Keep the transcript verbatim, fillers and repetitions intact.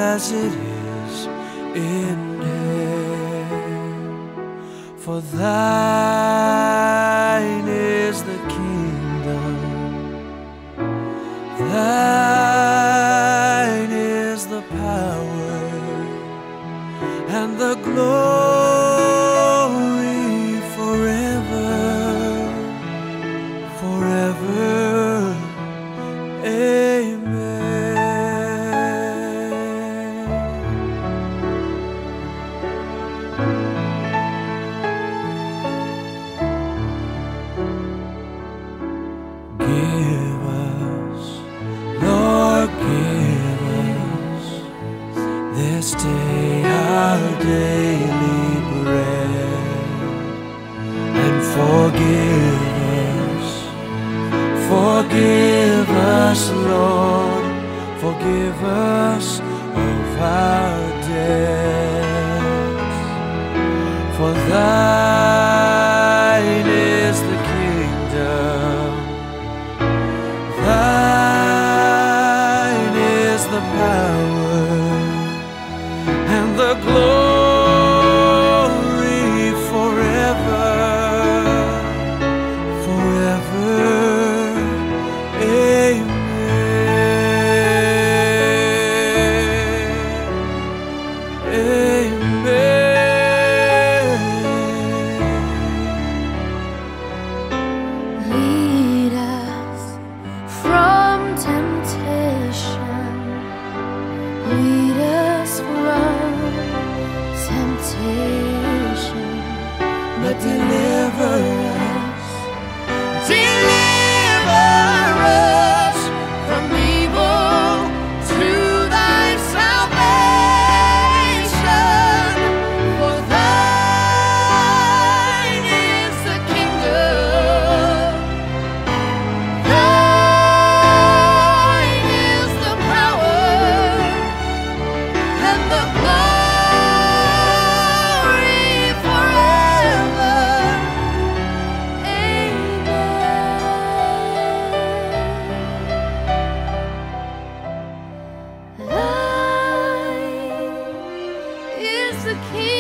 as it is in heaven. For thine is the kingdom, thine is the power and the glory forever, forever. Give us, Lord, give us this day our daily bread, and forgive us, forgive us, Lord, forgive us of our debts. For thine is the kingdom, thine is the power and the glory forever, forever. Amen. Amen. Lead us from temptation, lead us from temptation, but deliver us, deliver us from evil, to thy salvation. For thine is the kingdom, thine is the power and the glory forever. Amen. Thine is the kingdom,